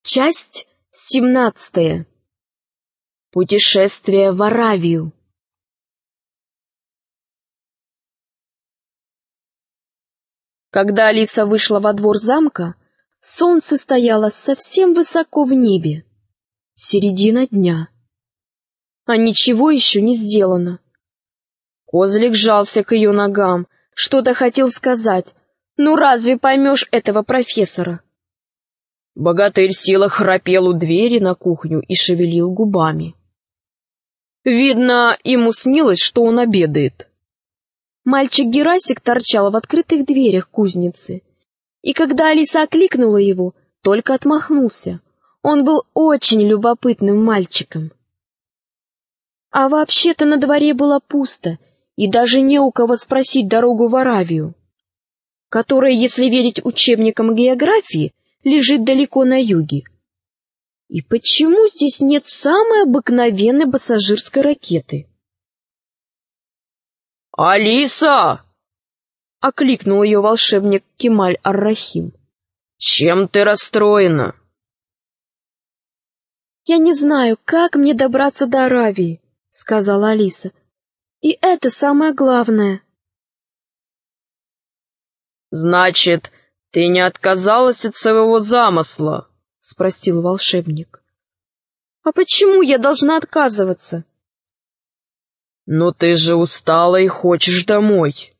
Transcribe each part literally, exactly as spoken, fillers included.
Часть семнадцатая. Путешествие в Аравию. Когда Алиса вышла во двор замка, солнце стояло совсем высоко в небе. Середина дня. А ничего еще не сделано. Козлик жался к ее ногам, что-то хотел сказать. Ну разве поймешь этого профессора? Богатырь села храпел у двери на кухню и шевелил губами. Видно, ему снилось, что он обедает. Мальчик Герасик торчал в открытых дверях кузницы, и когда Алиса окликнула его, только отмахнулся. Он был очень любопытным мальчиком. А вообще-то на дворе было пусто, и даже не у кого спросить дорогу в Аравию, которая, если верить учебникам географии, лежит далеко на юге. И почему здесь нет самой обыкновенной пассажирской ракеты? «Алиса!» — окликнул ее волшебник Кемаль ар-Рахим. «Чем ты расстроена?» «Я не знаю, как мне добраться до Аравии», — сказала Алиса. «И это самое главное». «Значит, ты не отказалась от своего замысла?» — спросил волшебник. «А почему я должна отказываться?» «Но ты же устала и хочешь домой».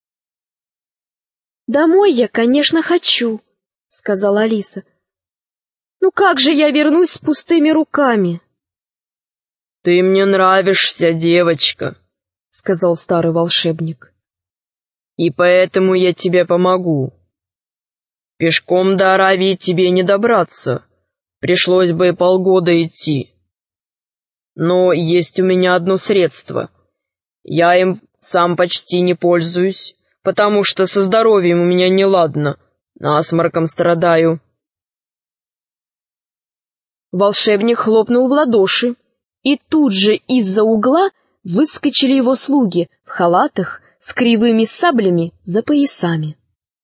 «Домой я, конечно, хочу», — сказала Алиса. «Ну как же я вернусь с пустыми руками?» «Ты мне нравишься, девочка», — сказал старый волшебник. «И поэтому я тебе помогу. Пешком до Аравии тебе не добраться, пришлось бы полгода идти. Но есть у меня одно средство. Я им сам почти не пользуюсь, потому что со здоровьем у меня неладно, насморком страдаю». Волшебник хлопнул в ладоши, и тут же из-за угла выскочили его слуги в халатах с кривыми саблями за поясами.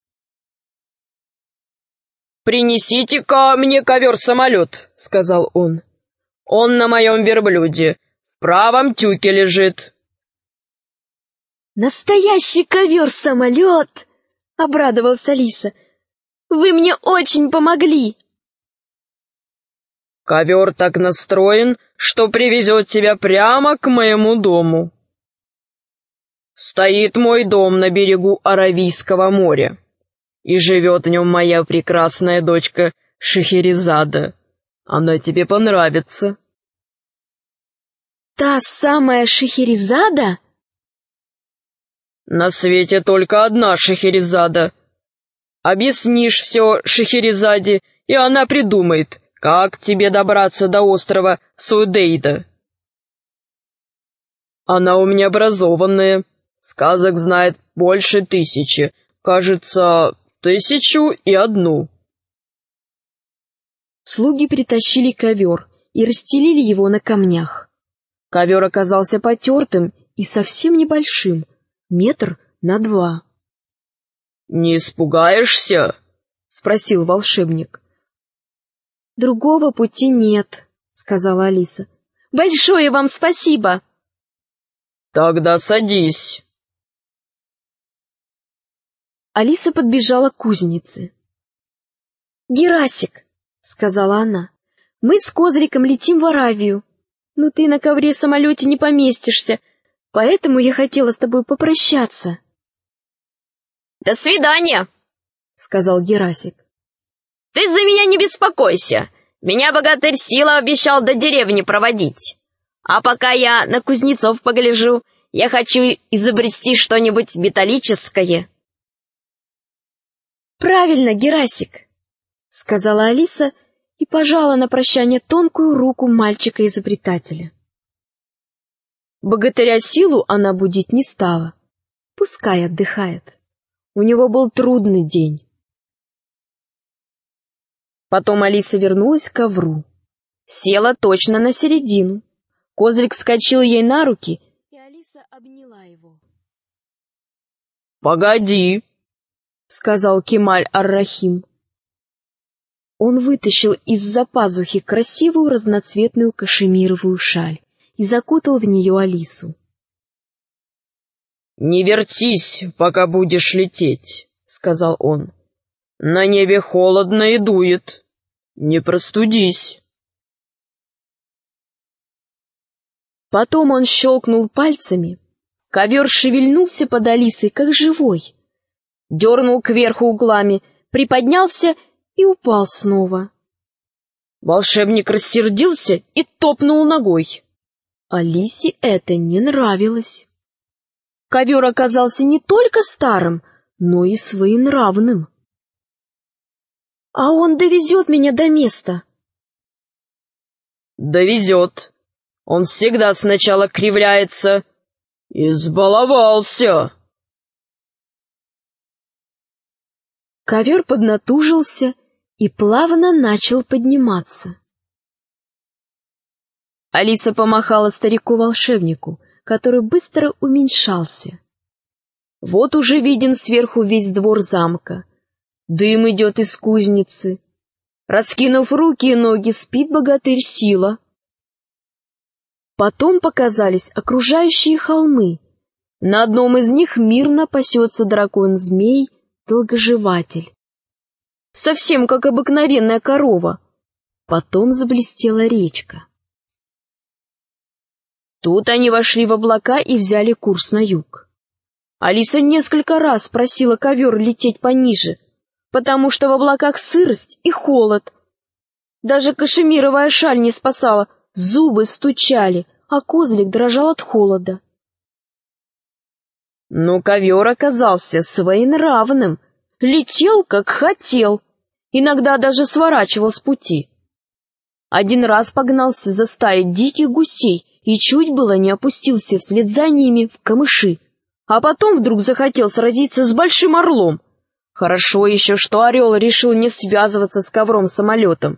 «Принесите-ка мне ковер-самолет», — сказал он. «Он на моем верблюде, в правом тюке лежит». «Настоящий ковер-самолет!» — обрадовалась Алиса. «Вы мне очень помогли!» «Ковер так настроен, что привезет тебя прямо к моему дому. Стоит мой дом на берегу Аравийского моря, и живет в нем моя прекрасная дочка Шехерезада. Она тебе понравится». «Та самая Шехерезада?» «На свете только одна Шехерезада. Объяснишь все Шехерезаде, и она придумает, как тебе добраться до острова Суэдейда. Она у меня образованная, сказок знает больше тысячи, кажется, тысячу и одну». Слуги притащили ковер и расстелили его на камнях. Ковер оказался потертым и совсем небольшим, метр на два. «Не испугаешься?» — спросил волшебник. «Другого пути нет», — сказала Алиса. «Большое вам спасибо!» «Тогда садись». Алиса подбежала к кузнице. «Герасик», — сказала она, — «мы с Козликом летим в Аравию, но ты на ковре-самолете не поместишься, поэтому я хотела с тобой попрощаться». «До свидания», — сказал Герасик. «Ты за меня не беспокойся, меня богатырь Сила обещал до деревни проводить. А пока я на кузнецов погляжу, я хочу изобрести что-нибудь металлическое». «Правильно, Герасик», — сказала Алиса и пожала на прощание тонкую руку мальчика-изобретателя. Богатыря Силу она будить не стала. Пускай отдыхает. У него был трудный день. Потом Алиса вернулась к ковру. Села точно на середину. Козлик вскочил ей на руки, и Алиса обняла его. «Погоди», — сказал Кемаль ар-Рахим. Он вытащил из-за пазухи красивую разноцветную кашемировую шаль и закутал в нее Алису. «Не вертись, пока будешь лететь», — сказал он. «На небе холодно и дует. Не простудись». Потом он щелкнул пальцами. Ковер шевельнулся под Алисой, как живой. Дернул кверху углами, приподнялся и упал снова. Волшебник рассердился и топнул ногой. Алисе это не нравилось. Ковер оказался не только старым, но и своенравным. «А он довезет меня до места?» «Довезет. Он всегда сначала кривляется. Избаловался!» Ковер поднатужился и плавно начал подниматься. Алиса помахала старику-волшебнику, который быстро уменьшался. Вот уже виден сверху весь двор замка. Дым идет из кузницы. Раскинув руки и ноги, спит богатырь Сила. Потом показались окружающие холмы. На одном из них мирно пасется дракон-змей, долгоживатель. Совсем как обыкновенная корова. Потом заблестела речка. Тут они вошли в облака и взяли курс на юг. Алиса несколько раз просила ковер лететь пониже, потому что в облаках сырость и холод. Даже кашемировая шаль не спасала, зубы стучали, а козлик дрожал от холода. Но ковер оказался своенравным, летел, как хотел, иногда даже сворачивал с пути. Один раз погнался за стаей диких гусей и чуть было не опустился вслед за ними в камыши, а потом вдруг захотел сразиться с большим орлом. Хорошо еще, что орел решил не связываться с ковром-самолетом.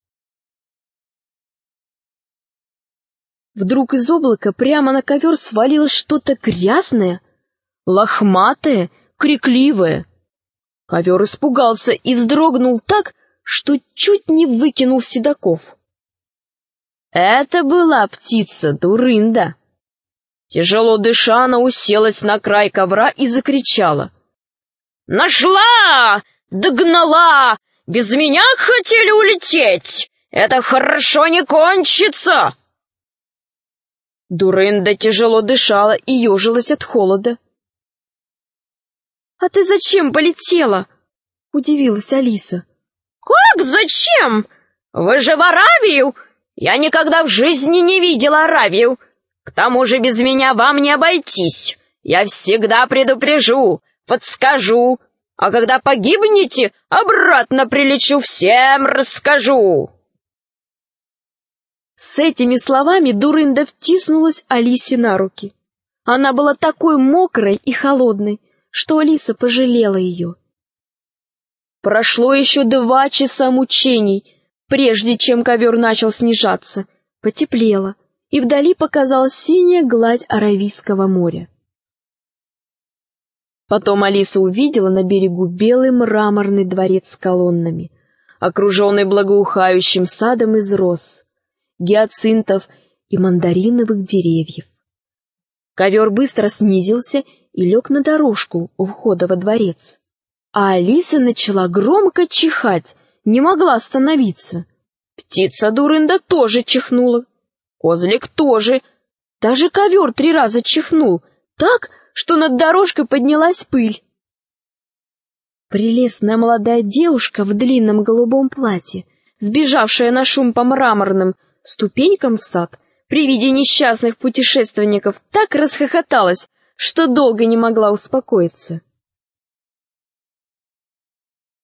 Вдруг из облака прямо на ковер свалилось что-то грязное, лохматое, крикливое. Ковер испугался и вздрогнул так, что чуть не выкинул седаков. Это была птица Дурында. Тяжело дыша, она уселась на край ковра и закричала: «Нашла! Догнала! Без меня хотели улететь! Это хорошо не кончится!» Дурында тяжело дышала и ежилась от холода. «А ты зачем полетела?» — удивилась Алиса. «Как зачем? Вы же в Аравию! Я никогда в жизни не видела Аравию! К тому же без меня вам не обойтись! Я всегда предупрежу, подскажу, а когда погибнете, обратно прилечу, всем расскажу!» С этими словами Дурында втиснулась Алисе на руки. Она была такой мокрой и холодной, что Алиса пожалела ее. Прошло еще два часа мучений, прежде чем ковер начал снижаться. Потеплело, и вдали показалась синяя гладь Аравийского моря. Потом Алиса увидела на берегу белый мраморный дворец с колоннами, окруженный благоухающим садом из роз, гиацинтов и мандариновых деревьев. Ковер быстро снизился и лег на дорожку у входа во дворец. А Алиса начала громко чихать, не могла остановиться. Птица Дурында тоже чихнула, козлик тоже, даже ковер три раза чихнул, так, что над дорожкой поднялась пыль. Прелестная молодая девушка в длинном голубом платье, сбежавшая на шум по мраморным ступенькам в сад, при виде несчастных путешественников так расхохоталась, что долго не могла успокоиться.